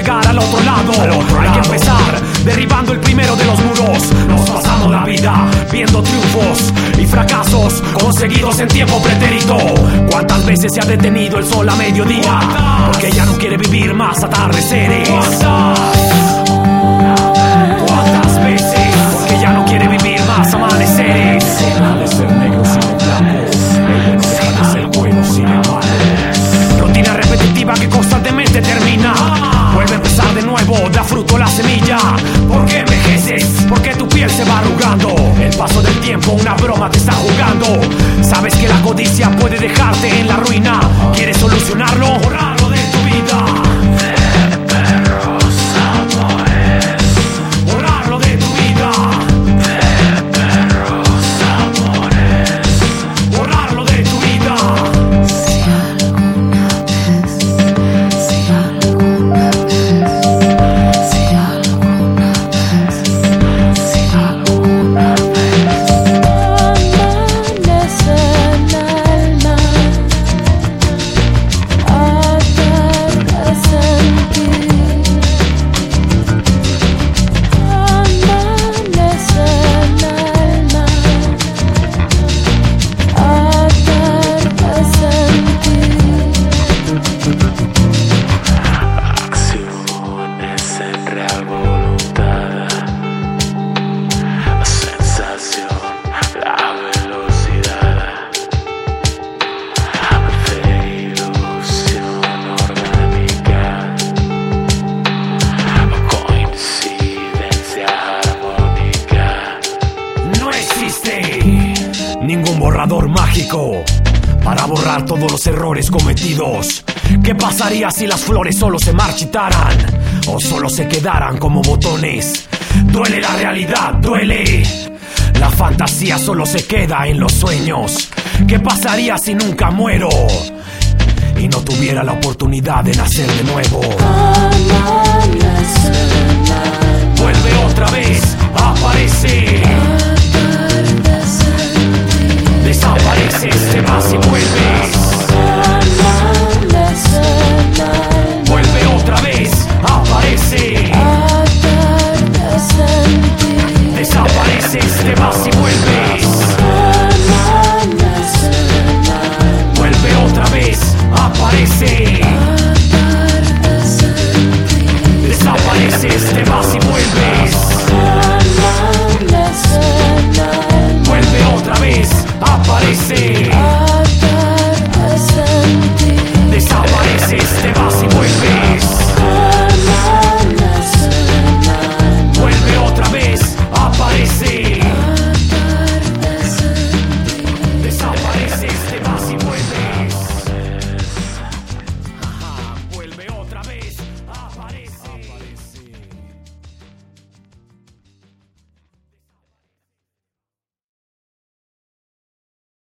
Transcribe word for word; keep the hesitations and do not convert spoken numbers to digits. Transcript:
llegar al otro lado. Al otro Hay lado. que empezar derribando el primero de los muros. Nos pasamos la vida viendo triunfos y fracasos conseguidos en tiempo pretérito. ¿Cuántas veces se ha detenido el sol a mediodía? Porque ya no quiere vivir más atardeceres. ¿Cuántas veces? Porque ya no quiere vivir más amaneceres. Deja de ser negro sin el blanco, el bueno deja de ser bueno sin el malo. Rutina repetitiva que constantemente termina. Vuelve a empezar de nuevo, da fruto la semilla. ¿Por qué envejeces? Porque tu piel se va arrugando. El paso del tiempo una broma te está jugando. Sabes que la codicia puede dejarte en la ruina. ¿Quieres solucionarlo? Borrarlo de tu vida. De perros amores. Borrarlo de tu vida. De perros amores. Borrarlo de tu vida. Si alguna vez, si alguna vez, si alguna vez, si alguna vez amanece en el mar, atardece en ti, amanece en el mar, atardece en ti. Acciones en real voluntad. Sensación, la velocidad de ilusión orgánica. Coincidencia armónica. No existe ningún borrador mágico para borrar todos los errores cometidos. ¿Qué pasaría si las flores solo se marchitaran o solo se quedaran como botones? Duele la realidad, duele. La fantasía solo se queda en los sueños. ¿Qué pasaría si nunca muero y no tuviera la oportunidad de nacer de nuevo?